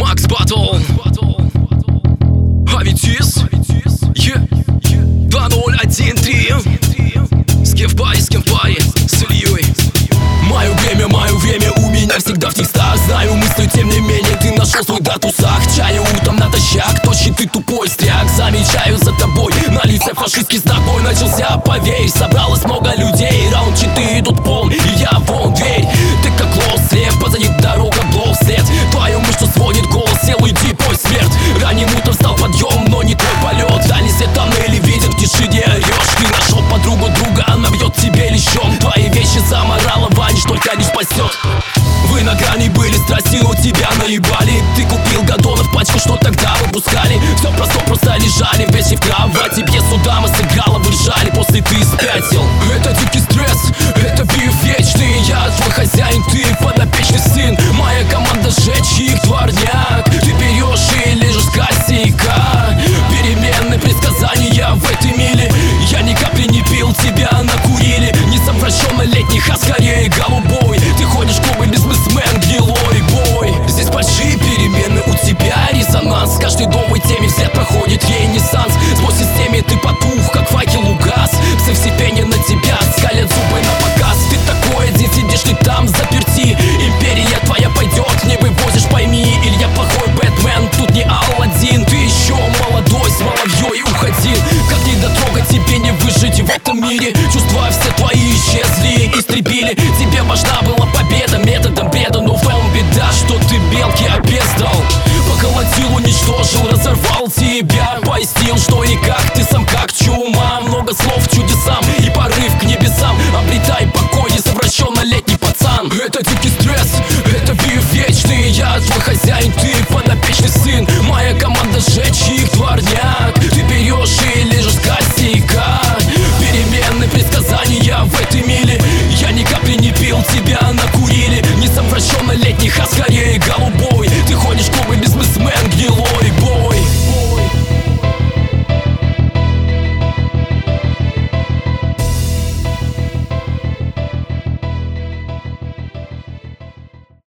Макс Батл, Авитис, 2013, Скевпай, с Ильей. Мое время у меня всегда в текстах. Знаю мысли, тем не менее ты нашел свой датусах. Чаю утром натощак, тощий ты тупой стряк. Замечаю за тобой на лице фашистский знак. Бой начался, поверь, собралось много людей. Раунд 4 идут пол, и я вон дверь. Ты как лос, слеп, позади дорога, блок след. Твою мышцу сводит голос, сел, иди, пой смерть. Ранним утром стал подъем, но не твой полет. Дальний свет тоннели виден, в тишине орешь. Ты нашел подругу друга, она бьет тебе лещом. Твои вещи заморала, ваниш только не спасет. Вы на грани были страсти, но тебя наебали. Ты купил гадонов пачку, что тогда выпускали. Все просто лежали, вещи в кровати. Пьесу дама сыграла, вы ржали, после ты спятил. Это дикий стресс, это биф вечный. Я твой хозяин, ты подопечный сын. Моя команда сжечь их дворняк. Ты берешь и лежишь с косяка. Переменные предсказания в этой миле. Я ни капли не пил, тебя накурили. Не совращеннолетних, а скорее голубой. Ты ходишь в клубы, бизнесмен, гнилой бой. Здесь большие перемены, у тебя резонанс. С каждой новой теме взгляд проходит ренессанс. Сквозь системе ты потух, как факел угас. Все в степени на тебя скалят зубы на показ. Ты такой один, сидишь ты там заперти. Империя твоя пойдет, не вывозишь, пойми. Или я плохой Бэтмен, тут не Алладин. Ты еще молодой, с маловьей уходи. Как не дотрогать, тебе не выжить в этом мире. Чувства все твои исчезли, истребили. Тебе важна была победа методом бреда. Но в том беда, что ты белки обездал. Поколотил, уничтожил, разорвал тебя. Пояснил, что и как ты